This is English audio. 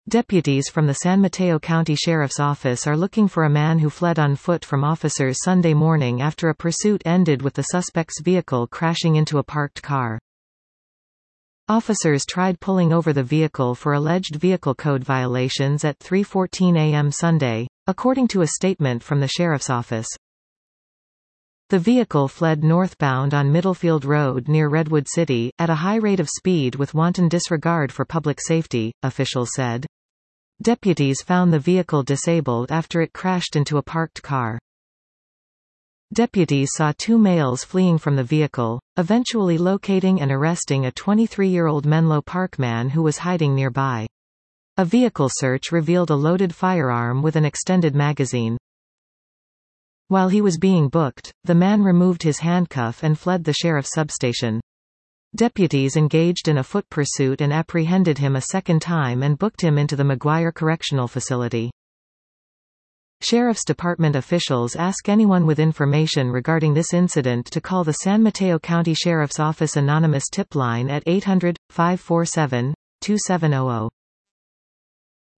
Deputies from the San Mateo County Sheriff's Office are looking for a man who fled on foot from officers Sunday morning after a pursuit ended with the suspect's vehicle crashing into a parked car. Officers tried pulling over the vehicle for alleged vehicle code violations at 3:14 a.m. Sunday, according to a statement from the sheriff's office. The vehicle fled northbound on Middlefield Road near Redwood City, at a high rate of speed with wanton disregard for public safety, officials said. Deputies found the vehicle disabled after it crashed into a parked car. Deputies saw two males fleeing from the vehicle, eventually locating and arresting a 23-year-old Menlo Park man who was hiding nearby. A vehicle search revealed a loaded firearm with an extended magazine. While he was being booked, the man removed his handcuff and fled the sheriff's substation. Deputies engaged in a foot pursuit and apprehended him a second time and booked him into the McGuire Correctional Facility. Sheriff's Department officials ask anyone with information regarding this incident to call the San Mateo County Sheriff's Office anonymous tip line at 800-547-2700.